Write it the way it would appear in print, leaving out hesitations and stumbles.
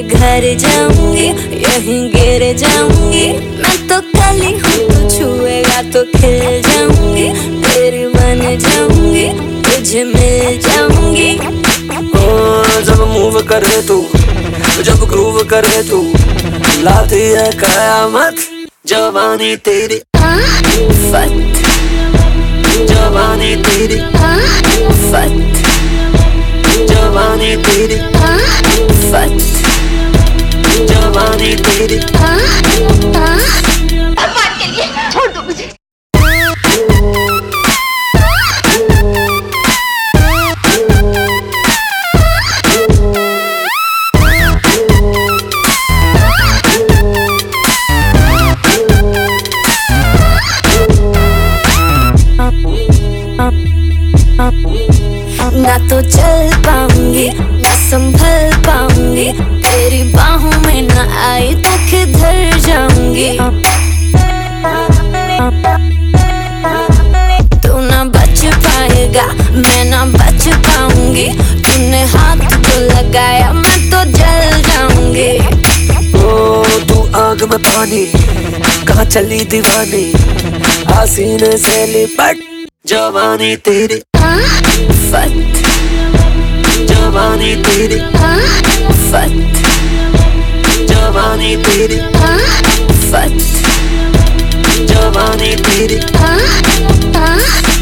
घर जाऊंगी, यहीं गिर जाऊंगी। मैं तो कली हूँ, तू छुएगा तो खिल जाऊंगी। तेरी बन जाऊंगी, तुझे मिल जाऊंगी। जब मूव करे तू, जब ग्रूव करे तू, लाती है कयामत जवानी तेरी आफत, जवानी तेरी आफत, जवानी तेरी आफत, जवानी तेरी भगवान के लिए छोड़ दो मुझे। ना तो चल पाऊंगी, ना संभल पाऊंगी। तेरी बाहों में ना आई तो किधर जाऊंगी। तू ना बच पाएगा, मैं ना बच पाऊंगी। तूने हाथ तो लगाया, मैं तो जल जाऊंगी। ओ तू आग में पानी, कहाँ चली दीवानी, हसीने से लिपट जवानी तेरी आफत, जवानी तेरी आफत, जवानी तेरी आफत, जवानी तेरी आफत।